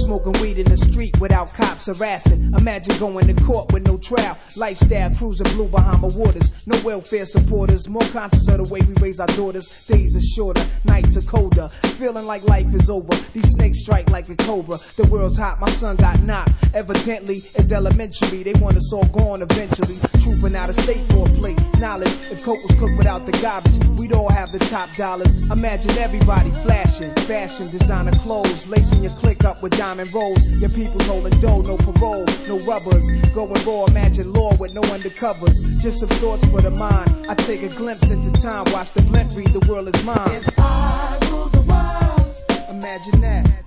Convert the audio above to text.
smoking weed in the street without cops harassing. Imagine going to court with no trial. Lifestyle cruising blue Bahama waters. No welfare supporters. More conscious of the way we raise our daughters. Days are shorter, nights are colder. Feeling like life is over. These snakes strike like a cobra. The world's hot, my son got knocked. Evidently, it's elementary. They want us all gone eventually. Trooping out of state for a plate. Knowledge, if coke was cooked without the garbage, we'd all have the top dollars. Imagine everybody flashing. Fashion, designer clothes. Lacing your click up with diamond rolls. Your people holding dough, no parole, no rubbers. Going raw, imagine law with no undercovers. Just some thoughts for the mind. I take a glimpse into time. Watch the blimp read, the world is mine. If I rule the world, imagine that.